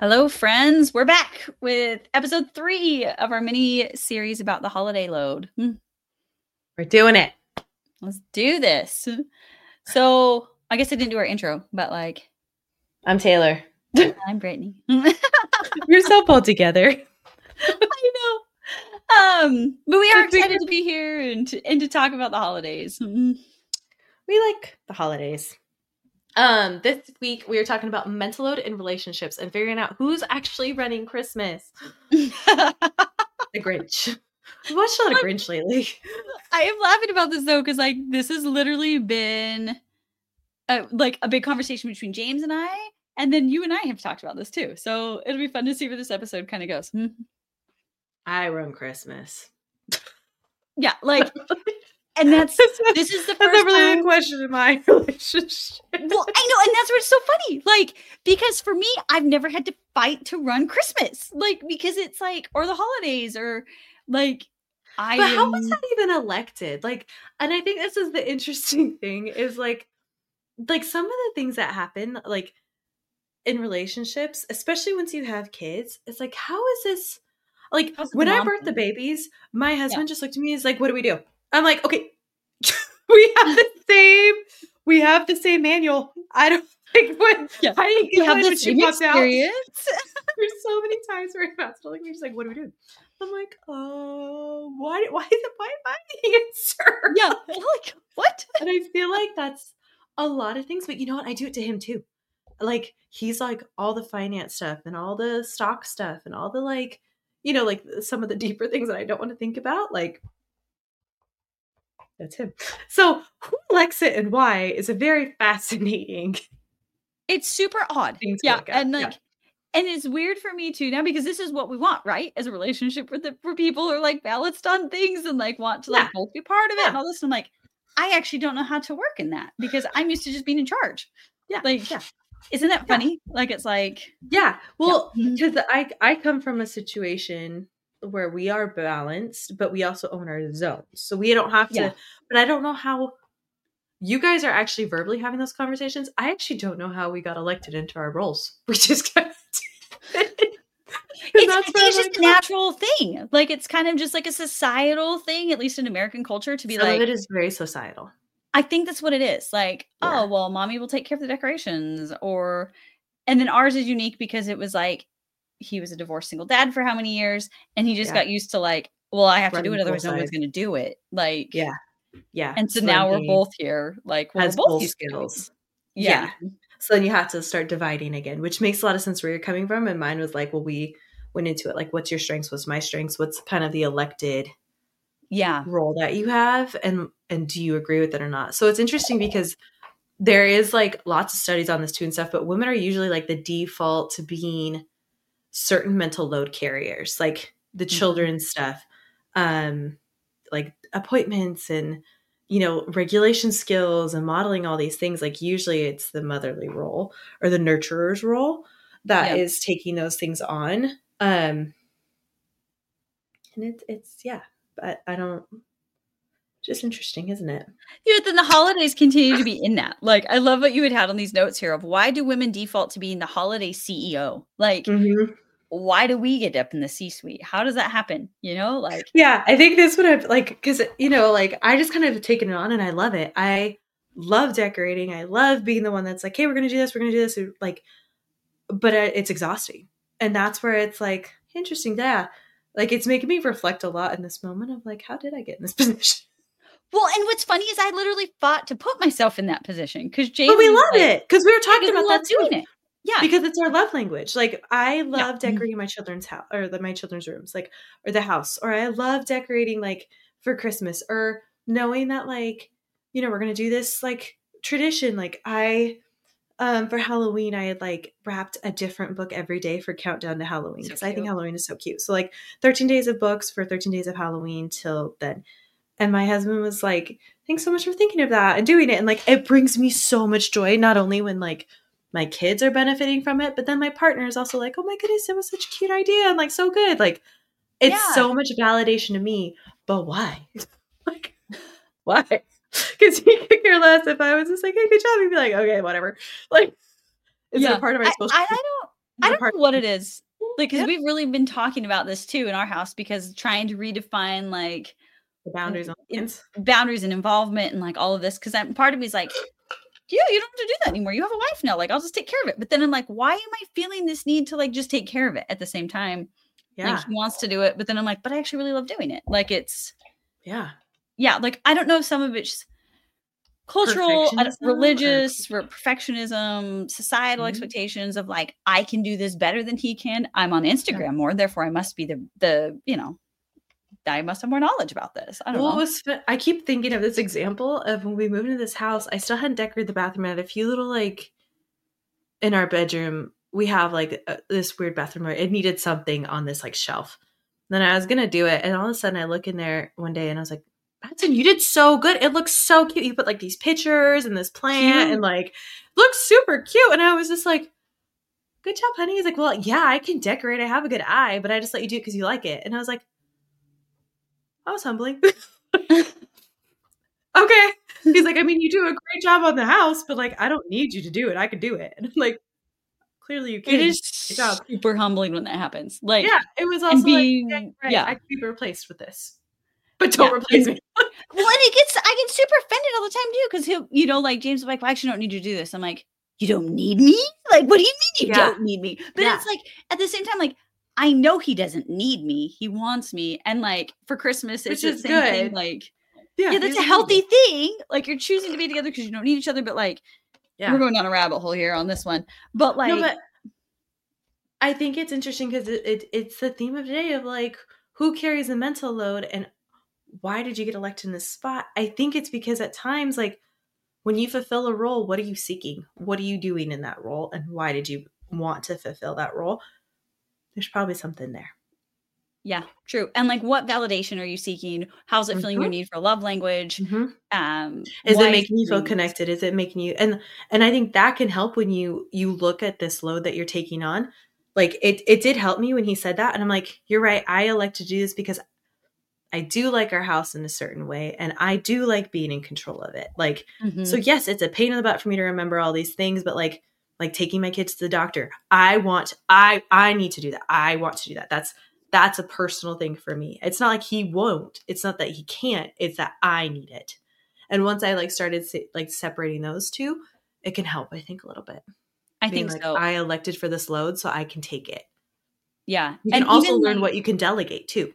Hello, friends. We're back with episode 3 of our mini series about the holiday load. We're doing it. Let's do this. So, I guess I didn't do our intro, but I'm Taylor. I'm Brittany. We're so pulled together. I know. But we are excited to be here and to talk about the holidays. We like the holidays. This week we are talking about mental load in relationships and figuring out who's actually running Christmas. The Grinch. I've watched a lot of Grinch lately. I am laughing about this though, because this has literally been a big conversation between James and I, and then you and I have talked about this too. So it'll be fun to see where this episode kind of goes. I run Christmas. Yeah, and this is the first That's really the question in my relationship. Well, I know, and that's what's so funny. Because for me, I've never had to fight to run Christmas. Because it's or the holidays or But how was that even elected? And I think this is the interesting thing is some of the things that happen in relationships, especially once you have kids, it's how is this when I birthed the babies, my husband just looked at me and is like, what do we do? I'm like, okay, we have the same manual. I don't what I didn't get have the same experience. There's so many times where I'm just like, what do we do? I'm like, oh, why am I the answer? Yeah, what? And I feel like that's a lot of things, but you know what? I do it to him too. He's all the finance stuff and all the stock stuff and all the some of the deeper things that I don't want to think about. That's him. So who elects it and why is a very fascinating. It's super odd. Yeah, and and it's weird for me too now because this is what we want, right? As a relationship for people who are balanced on things and want to both be part of it and all this. And I actually don't know how to work in that because I'm used to just being in charge. Yeah. Isn't that funny? Yeah. Well, because I come from a situation where we are balanced, but we also own our zones. So we don't have to, but I don't know how you guys are actually verbally having those conversations. I actually don't know how we got elected into our roles. We just got it's just a natural thing. It's kind of just a societal thing, at least in American culture, to be Some of it is very societal. I think that's what it is. Oh, well, mommy will take care of the decorations and then ours is unique because it was he was a divorced single dad for how many years and he just got used to well, I have to do it, otherwise no one's going to do it. Yeah. And so now we're both here. We're both skills. Yeah. So then you have to start dividing again, which makes a lot of sense where you're coming from. And mine was well, we went into it. What's your strengths? What's my strengths? What's kind of the elected role that you have? And do you agree with it or not? So it's interesting because there is lots of studies on this too and stuff, but women are usually the default to being certain mental load carriers, the children's stuff, appointments and, regulation skills and modeling all these things. Usually it's the motherly role or the nurturer's role that is taking those things on. And it's but I don't, just interesting, isn't it? Yeah, then the holidays continue to be in that. I love what you had on these notes here of why do women default to being the holiday CEO? Why do we get up in the C-suite? How does that happen? Yeah, I think this would have because I just kind of taken it on and I love it. I love decorating. I love being the one that's hey, we're gonna do this, we're gonna do this. But it's exhausting, and that's where it's interesting. Yeah, it's making me reflect a lot in this moment of how did I get in this position? Well, and what's funny is I literally fought to put myself in that position because James. But we love it because we were talking about that doing it. Yeah, because it's our love language. I love decorating my children's house or my children's rooms, or the house, or I love decorating for Christmas, or knowing that we're gonna do this tradition. I for Halloween I had wrapped a different book every day for Countdown to Halloween because I think Halloween is so cute. So 13 days of books for 13 days of Halloween till then. And my husband was thanks so much for thinking of that and doing it. And it brings me so much joy, not only when my kids are benefiting from it, but then my partner is also oh my goodness, that was such a cute idea and so good. It's so much validation to me. But why? Why? Because he could care less if I was just hey, good job. He'd be okay, whatever. Is it a part of our social? I don't. I don't know what it is. Like, because we've really been talking about this too in our house, because trying to redefine like the boundaries and involvement and like all of this. Because part of me is like, you don't have to do that anymore. You have a wife now. Like, I'll just take care of it. But then I'm like, why am I feeling this need to like just take care of it at the same time? Yeah. Like, he wants to do it, but then I'm like, but I actually really love doing it. Like, it's like, I don't know if some of it's cultural, religious, perfectionism, societal expectations of like, I can do this better than he can. I'm on Instagram more, therefore I must be the I must have more knowledge about this. I don't know. I keep thinking of this example of when we moved into this house. I still hadn't decorated the bathroom. I had a few little like in our bedroom. We have like this weird bathroom where it needed something on this like shelf. Then I was gonna do it, and all of a sudden I look in there one day and I was like, Madsen, you did so good. It looks so cute. You put like these pictures and this plant and like looks super cute. And I was just like, good job, honey. He's like, well, yeah, I can decorate. I have a good eye, but I just let you do it because you like it. And I was like, that was humbling. Okay. He's like, I mean, you do a great job on the house, but like, I don't need you to do it. I can do it. And I'm like, clearly you can. It is super humbling when that happens. Like, yeah, it was also like, I can be replaced with this. But don't replace me. Well, and I get super offended all the time too, because he'll, like, James will be like, well, I actually don't need you to do this. I'm like, you don't need me? Like, what do you mean you don't need me? But it's like, at the same time, like, I know he doesn't need me. He wants me. And like, for Christmas, it's the same thing. Like, that's a healthy thing. Like, you're choosing to be together because you don't need each other. But like, we're going down a rabbit hole here on this one. But like, but I think it's interesting because it's the theme of today of like, who carries the mental load and why did you get elected in this spot? I think it's because at times, like, when you fulfill a role, what are you seeking? What are you doing in that role? And why did you want to fulfill that role? There's probably something there. Yeah, true. And like, what validation are you seeking? How's it feeling your need for love language? Is it making you feel connected? Is it making you, and I think that can help when you look at this load that you're taking on. Like, it did help me when he said that. And I'm like, you're right. I elect to do this because I do like our house in a certain way, and I do like being in control of it. Like, so yes, it's a pain in the butt for me to remember all these things, but like taking my kids to the doctor, I need to do that. I want to do that. That's a personal thing for me. It's not like he won't. It's not that he can't. It's that I need it. And once I like started like separating those two, it can help, I think, a little bit. I think like, so. I elected for this load, so I can take it. Yeah. You can also learn what you can delegate too.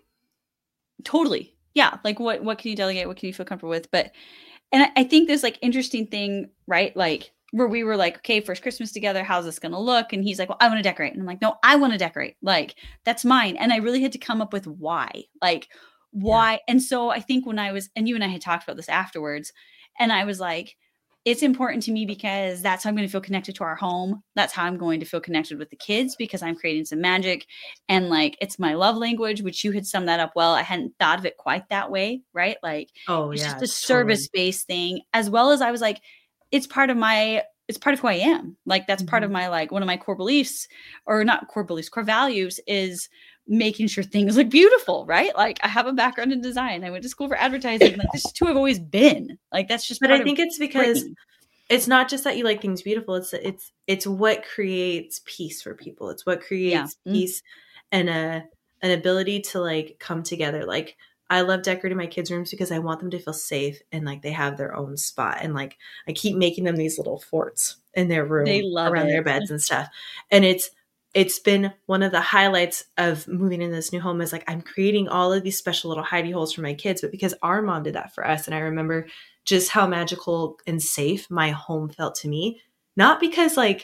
Totally. Yeah. Like, what can you delegate? What can you feel comfortable with? But, and I think this like interesting thing, right? Like, where we were like, okay, first Christmas together, how's this going to look? And he's like, well, I want to decorate. And I'm like, no, I want to decorate. Like, that's mine. And I really had to come up with why. Like, why? Yeah. And so I think when I was, and you and I had talked about this afterwards, and I was like, it's important to me because that's how I'm going to feel connected to our home. That's how I'm going to feel connected with the kids, because I'm creating some magic. And like, it's my love language, which you had summed that up well. I hadn't thought of it quite that way, right? Like, it's just a service-based thing, as well as I was like, it's part of who I am. Like, that's part of my, like, one of my core beliefs, or not core beliefs, core values is making sure things look beautiful, right? Like, I have a background in design. I went to school for advertising. Like, this is who I've always been. Like, that's just. But I think it's because it's not just that you like things beautiful. It's what creates peace for people. It's what creates peace and an ability to like come together. Like, I love decorating my kids' rooms because I want them to feel safe and like they have their own spot. And like, I keep making them these little forts in their room around their beds and stuff. And it's been one of the highlights of moving in this new home is like, I'm creating all of these special little hidey holes for my kids, but because our mom did that for us. And I remember just how magical and safe my home felt to me. Not because like,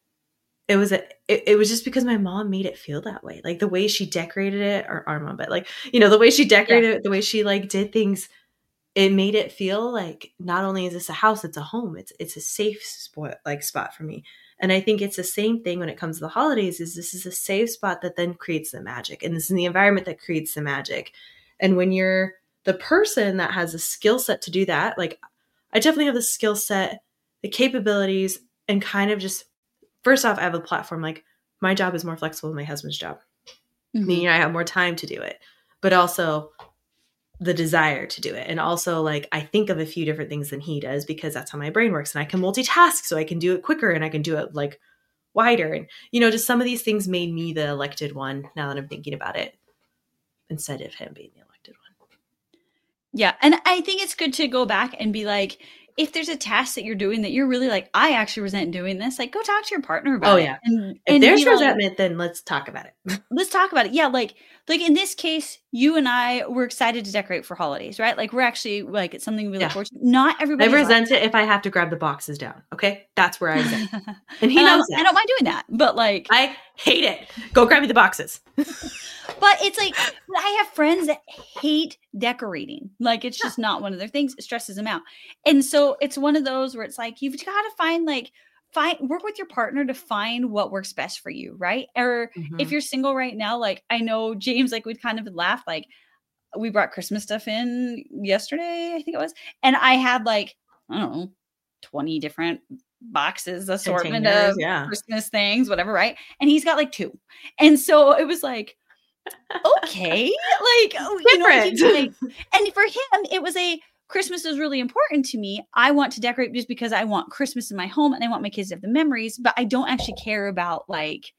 it was just because my mom made it feel that way. Like the way she decorated it, or our mom, but like, you know, the way she decorated it, the way she like did things, it made it feel like not only is this a house, it's a home. It's a safe spot for me. And I think it's the same thing when it comes to the holidays, is this is a safe spot that then creates the magic. And this is the environment that creates the magic. And when you're the person that has a skill set to do that, like I definitely have the skill set, the capabilities, and kind of just, first off, I have a platform. Like, my job is more flexible than my husband's job. Meaning I have more time to do it, but also the desire to do it. And also like, I think of a few different things than he does because that's how my brain works, and I can multitask, so I can do it quicker and I can do it like wider. And, you know, just some of these things made me the elected one now that I'm thinking about it, instead of him being the elected one. Yeah. And I think it's good to go back and be like, if there's a task that you're doing that you're really like, I actually resent doing this, like go talk to your partner about it. Yeah. If there's resentment, then let's talk about it. Let's talk about it. Yeah. Like in this case, you and I were excited to decorate for holidays, right? Like we're actually like, it's something we look forward to. Not everybody. I resent it if I have to grab the boxes down. Okay. That's where I resent. And he knows that. I don't mind doing that, but like, I hate it. Go grab me the boxes. But it's like, I have friends that hate decorating. Like, it's just not one of their things. It stresses them out. And so it's one of those where it's like, you've got to work with your partner to find what works best for you. Right. Or if you're single right now, like I know James, like we'd kind of laugh, like we brought Christmas stuff in yesterday, I think it was. And I had like, I don't know, 20 different boxes, assortment of Christmas things, whatever. Right. And he's got like 2. And so it was like, okay, like different. And for him, it was Christmas is really important to me. I want to decorate just because I want Christmas in my home and I want my kids to have the memories, but I don't actually care about like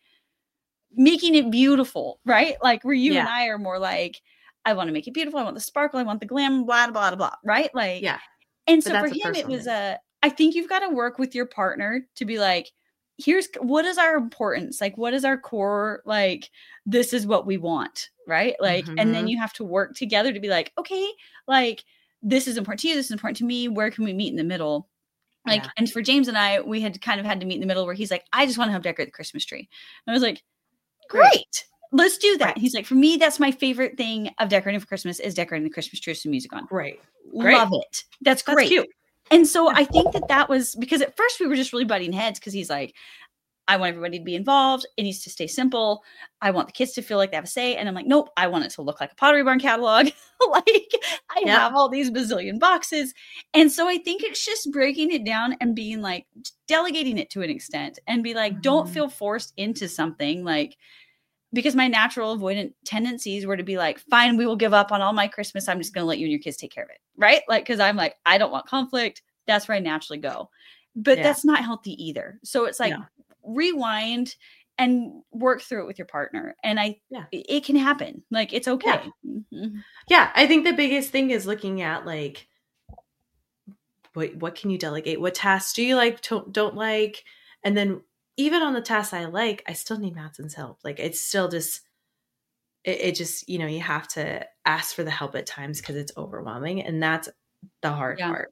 making it beautiful, right? Like where you and I are more like, I want to make it beautiful. I want the sparkle. I want the glam, blah, blah, blah, blah, right? Like, And so for him, it was I think you've got to work with your partner to be like, here's what is our importance? Like, what is our core? Like, this is what we want, right? Like, and then you have to work together to be like, okay, like, this is important to you. This is important to me. Where can we meet in the middle? Like, and for James and I, we had kind of had to meet in the middle where he's like, I just want to help decorate the Christmas tree. And I was like, great, let's do that. Right. He's like, for me, that's my favorite thing of decorating for Christmas is decorating the Christmas tree with some music on. Great. Love it. That's great. That's cute. And so I think that was because at first we were just really butting heads because he's like, I want everybody to be involved. It needs to stay simple. I want the kids to feel like they have a say. And I'm like, nope, I want it to look like a Pottery Barn catalog. Like I have all these bazillion boxes. And so I think it's just breaking it down and being like, delegating it to an extent and be like, don't feel forced into something like, because my natural avoidant tendencies were to be like, fine, we will give up on all my Christmas. I'm just going to let you and your kids take care of it. Right. Like, cause I'm like, I don't want conflict. That's where I naturally go, but that's not healthy either. So it's like rewind and work through it with your partner. And it can happen. Like, it's okay. Yeah. I think the biggest thing is looking at like, what can you delegate? What tasks do you like, don't like? And then even on the tasks I like, I still need Madsen's help. Like it's still just, it just, you know, you have to ask for the help at times because it's overwhelming. And that's the hard part.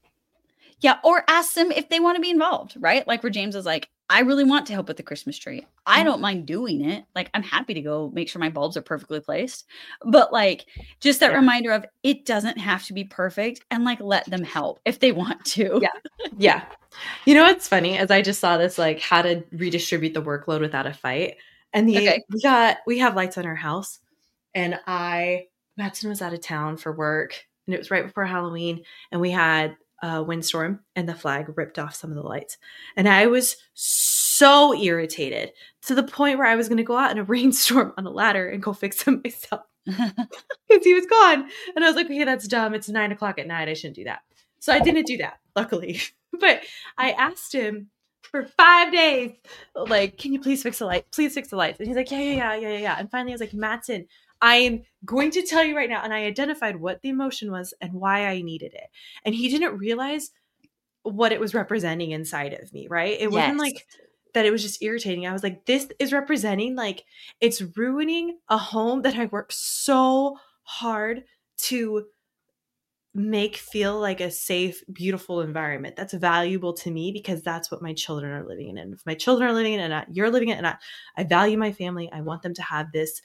Yeah. Or ask them if they want to be involved, right? Like where James is like, I really want to help with the Christmas tree. I don't mind doing it. Like I'm happy to go make sure my bulbs are perfectly placed, but like just that reminder of it doesn't have to be perfect and like, let them help if they want to. Yeah. You know, what's funny as I just saw this, like how to redistribute the workload without a fight. And we have lights on our house and Madsen was out of town for work and it was right before Halloween and we had a windstorm and the flag ripped off some of the lights. And I was so irritated to the point where I was going to go out in a rainstorm on a ladder and go fix them myself because he was gone. And I was like, okay, that's dumb. It's 9:00 at night. I shouldn't do that. So I didn't do that, luckily. But I asked him for 5 days, like, can you please fix the light? Please fix the lights. And he's like, yeah. And finally I was like, Madsen, I am going to tell you right now. And I identified what the emotion was and why I needed it. And he didn't realize what it was representing inside of me, right? It wasn't like that it was just irritating. I was like, this is representing, like, it's ruining a home that I worked so hard to make feel like a safe, beautiful environment that's valuable to me because that's what my children are living in. And if my children are living in it and you're living in it and I value my family, I want them to have this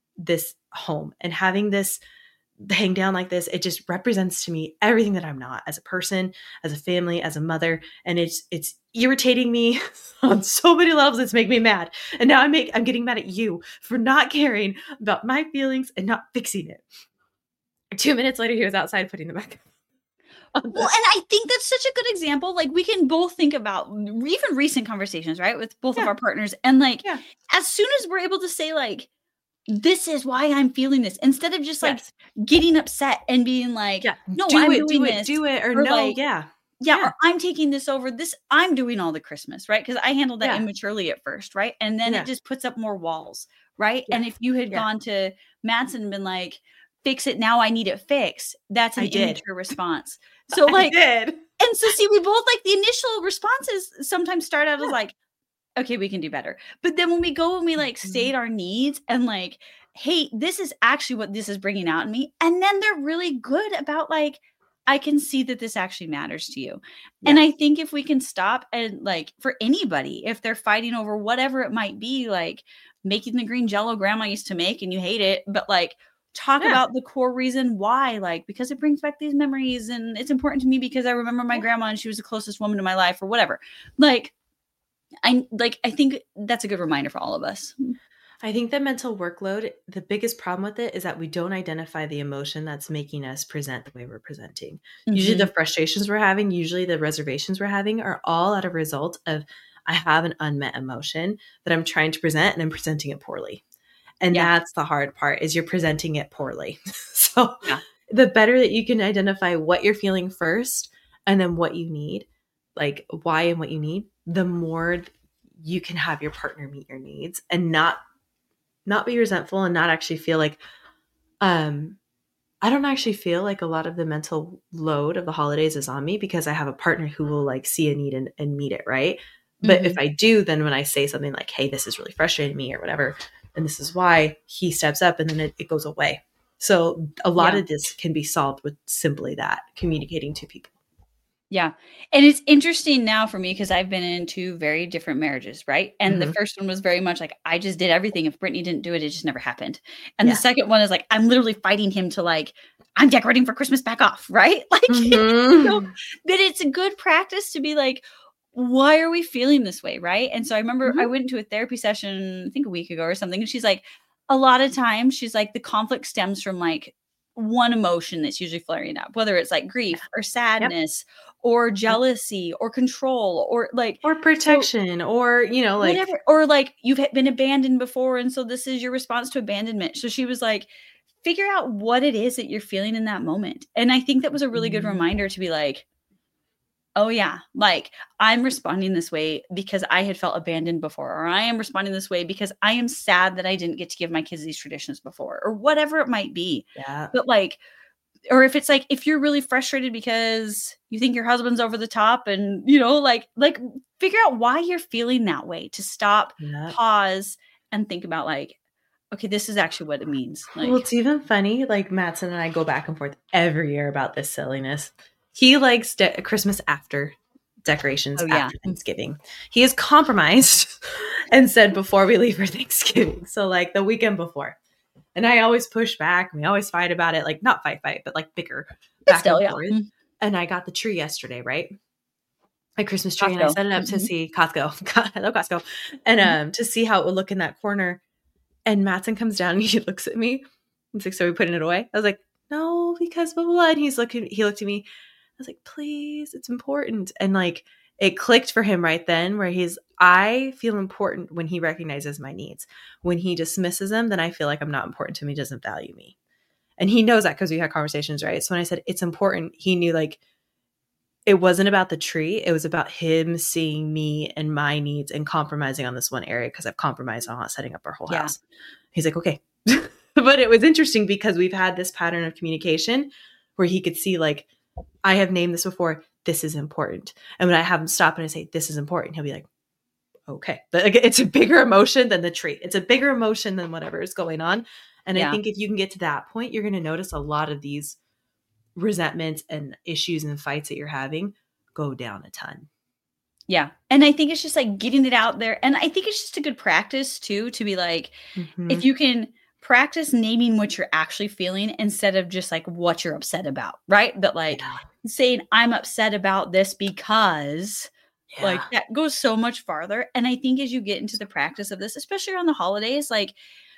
home, and having this hang down like this, it just represents to me everything that I'm not as a person, as a family, as a mother. And it's irritating me on so many levels. It's making me mad. And now I'm getting mad at you for not caring about my feelings and not fixing it. 2 minutes later, he was outside putting them back. Well, and I think that's such a good example. Like we can both think about even recent conversations, right? With both of our partners. And like, as soon as we're able to say like, this is why I'm feeling this, instead of just like getting upset and being like, no, I'm doing this. Do it, or no, like, or I'm taking this over this. I'm doing all the Christmas, right? Because I handled that immaturely at first, right? And then it just puts up more walls, right? Yeah. And if you had gone to Mattson and been like, fix it now, I need it fixed. That's an immature response. So like, and so see, we both like the initial responses sometimes start out as like, okay, we can do better. But then when we go and we like state our needs and like, hey, this is actually what this is bringing out in me. And then they're really good about like, I can see that this actually matters to you. Yeah. And I think if we can stop and like for anybody, if they're fighting over whatever it might be, like making the green Jell-O grandma used to make and you hate it, but like talk about the core reason why, like, because it brings back these memories and it's important to me because I remember my grandma and she was the closest woman to my life or whatever. I think that's a good reminder for all of us. I think the mental workload, the biggest problem with it is that we don't identify the emotion that's making us present the way we're presenting. Mm-hmm. Usually the frustrations we're having, usually the reservations we're having are all at a result of I have an unmet emotion that I'm trying to present and I'm presenting it poorly. And that's the hard part is you're presenting it poorly. So the better that you can identify what you're feeling first and then what you need, like why and what you need, the more you can have your partner meet your needs and not be resentful and not actually feel like, I don't actually feel like a lot of the mental load of the holidays is on me because I have a partner who will like see a need and meet it. Right. But if I do, then when I say something like, hey, this is really frustrating me or whatever, and this is why, he steps up and then it goes away. So a lot of this can be solved with simply that, communicating to people. Yeah. And it's interesting now for me because I've been in 2 very different marriages, right? And the first one was very much like, I just did everything. If Brittany didn't do it, it just never happened. And the second one is like, I'm literally fighting him to like, I'm decorating for Christmas, back off, right? Like, that it's a good practice to be like, why are we feeling this way, right? And so I remember I went to a therapy session, I think a week ago or something, and she's like, a lot of times, she's like, the conflict stems from like one emotion that's usually flaring up, whether it's like grief or sadness or jealousy or control or like or protection or like whatever, or like you've been abandoned before and so this is your response to abandonment. So she was like, figure out what it is that you're feeling in that moment. And I think that was a really good reminder to be like, oh yeah, like I'm responding this way because I had felt abandoned before, or I am responding this way because I am sad that I didn't get to give my kids these traditions before, or whatever it might be. Yeah. But like, or if it's like, if you're really frustrated because you think your husband's over the top and, like figure out why you're feeling that way, to stop, pause and think about like, okay, this is actually what it means. Like, well, it's even funny. Like Mattson and I go back and forth every year about this silliness. He likes Christmas after decorations after Thanksgiving. He has compromised and said before we leave for Thanksgiving. So like the weekend before. And I always push back. We always fight about it. Like not fight, but like bicker back and forth. And I got the tree yesterday, right? My Christmas tree. Costco. And I set it up to see Costco. Hello, Costco. And to see how it would look in that corner. And Mattson comes down and he looks at me. He's like, so we putting it away? I was like, no, because blah, blah, blah. And he looked at me. I was like, please, it's important. And like, it clicked for him right then where I feel important when he recognizes my needs. When he dismisses them, then I feel like I'm not important to him. He doesn't value me. And he knows that because we had conversations, right? So when I said it's important, he knew like, it wasn't about the tree. It was about him seeing me and my needs and compromising on this one area because I've compromised on not setting up our whole house. He's like, okay. But it was interesting because we've had this pattern of communication where he could see like, I have named this before. This is important. And when I have him stop and I say, this is important, he'll be like, okay. But it's a bigger emotion than the tree. It's a bigger emotion than whatever is going on. And I think if you can get to that point, you're going to notice a lot of these resentments and issues and fights that you're having go down a ton. Yeah. And I think it's just like getting it out there. And I think it's just a good practice too, to be like, if you can practice naming what you're actually feeling instead of just like what you're upset about. Right. But like saying I'm upset about this because like that goes so much farther. And I think as you get into the practice of this, especially around the holidays, like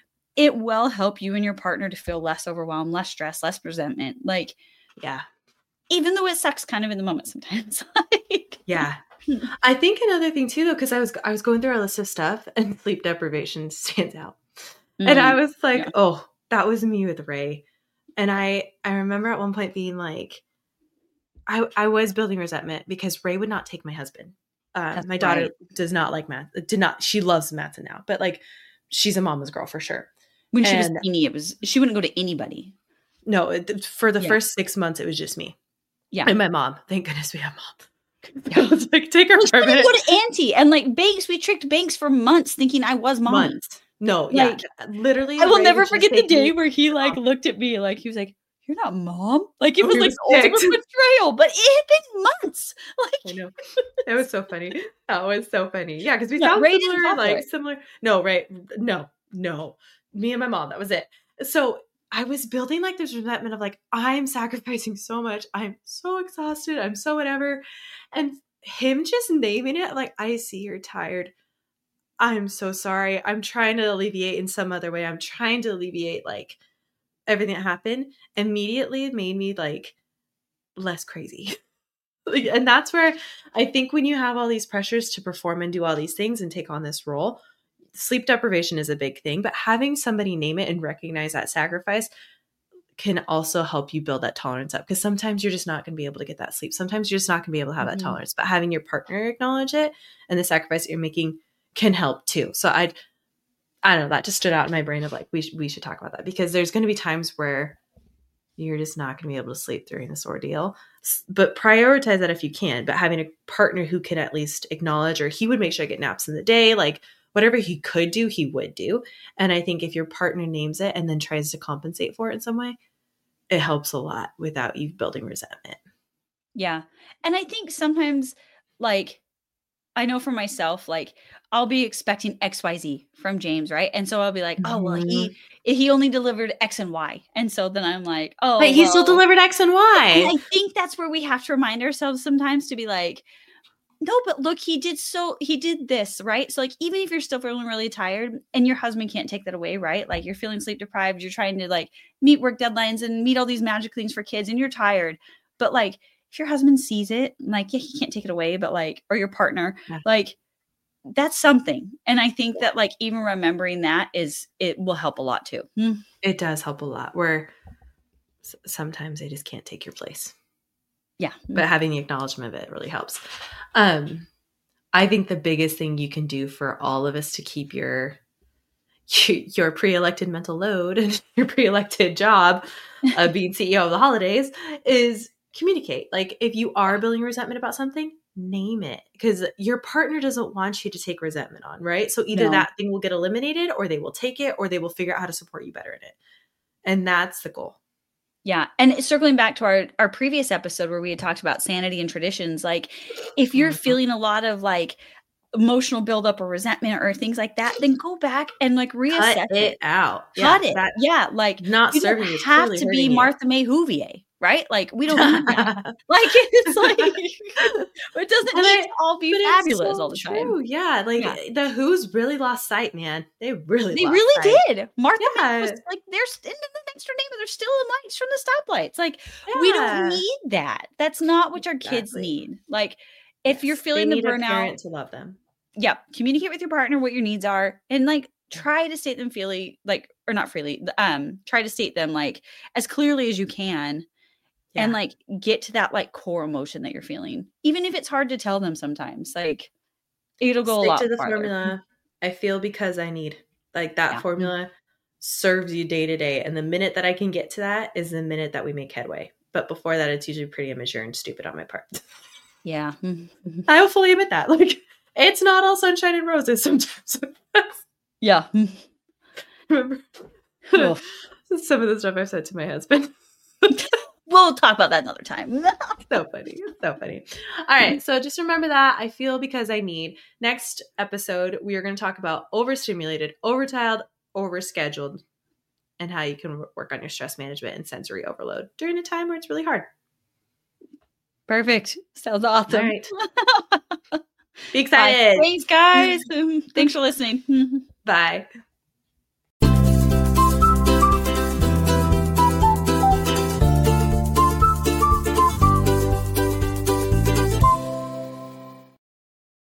it will help you and your partner to feel less overwhelmed, less stress, less resentment. Like, even though it sucks kind of in the moment sometimes. I think another thing too, though, because I was going through our list of stuff and sleep deprivation stands out. And I was like, oh, that was me with Ray. And I remember at one point being like, I was building resentment because Ray would not take my husband. My daughter does not like math. She loves Matson now, but like she's a mama's girl for sure. When she was teeny, she wouldn't go to anybody. No, for the first 6 months, it was just me. Yeah. And my mom. Thank goodness we have mom. Yeah. Like, take her for a minute. Go to Auntie. And like Banks, we tricked Banks for months thinking I was mom. Months. No, like, literally. I will never forget the day where he like looked at me like he was like, "You're not mom." Like it was like ultimate betrayal, but it had been months. Like I know. That was so funny. That was so funny. Yeah, because we sound similar, like similar. No, right. No. Me and my mom, that was it. So I was building like this resentment of like, I'm sacrificing so much. I'm so exhausted. I'm so whatever. And him just naming it, like, I see you're tired. I'm so sorry. I'm trying to alleviate in some other way. I'm trying to alleviate like everything that happened. Immediately made me like less crazy. And that's where I think when you have all these pressures to perform and do all these things and take on this role, sleep deprivation is a big thing, but having somebody name it and recognize that sacrifice can also help you build that tolerance up, because sometimes you're just not going to be able to get that sleep. Sometimes you're just not going to be able to have that tolerance, but having your partner acknowledge it and the sacrifice that you're making can help too. So I don't know, that just stood out in my brain of like, we should talk about that, because there's going to be times where you're just not going to be able to sleep during this ordeal, but prioritize that if you can. But having a partner who can at least acknowledge, or he would make sure I get naps in the day, like whatever he could do, he would do. And I think if your partner names it and then tries to compensate for it in some way, it helps a lot without you building resentment. Yeah. And I think sometimes, like, I know for myself, like I'll be expecting XYZ from James, right? And so I'll be like, oh, well, he only delivered X and Y. And so then I'm like, oh, but he still delivered X and Y. And I think that's where we have to remind ourselves sometimes to be like, no, but look, he did this, right? So like, even if you're still feeling really tired and your husband can't take that away, right? Like you're feeling sleep deprived, you're trying to like meet work deadlines and meet all these magic things for kids and you're tired. But like, if your husband sees it, like, yeah, he can't take it away, but like, or your partner, like that's something. And I think that like, even remembering that it will help a lot too. It does help a lot, where sometimes they just can't take your place. Yeah. But having the acknowledgement of it really helps. I think the biggest thing you can do for all of us to keep your pre-elected mental load and your pre-elected job of being CEO of the holidays is communicate. Like if you are building resentment about something, name it, because your partner doesn't want you to take resentment on, right? So either that thing will get eliminated, or they will take it, or they will figure out how to support you better in it. And that's the goal. Yeah. And circling back to our previous episode where we had talked about sanity and traditions, like if you're feeling a lot of like emotional buildup or resentment or things like that, then go back and like reassess Cut it out. Cut it. Yeah. Like not you serving don't have to be Martha May Whovier, right? Like we don't need that. Like it's like it doesn't need to all be fabulous all the time. Yeah. Like the Who's really lost sight, man. They really did. Martha May was like they're in the next door neighbor, they're still in lights from the stoplights. Like we don't need that. That's not what our kids need. Like if you're feeling the burnout, a parent to love them. Yeah. Communicate with your partner what your needs are and like try to state them freely, like, or not freely, try to state them like as clearly as you can and like get to that like core emotion that you're feeling. Even if it's hard to tell them sometimes, like it'll go a lot to the farther. Formula. I feel because I need, like that formula serves you day to day. And the minute that I can get to that is the minute that we make headway. But before that, it's usually pretty immature and stupid on my part. Yeah. I will fully admit that. Like, it's not all sunshine and roses sometimes. Yeah. Remember some of the stuff I've said to my husband. We'll talk about that another time. So funny. It's so funny. All right. So just remember that. I feel because I need. Next episode, we are going to talk about overstimulated, overtired, overscheduled, and how you can work on your stress management and sensory overload during a time where it's really hard. Perfect. Sounds awesome. All right. Be excited. Bye. Thanks, guys. Thanks for listening. Bye.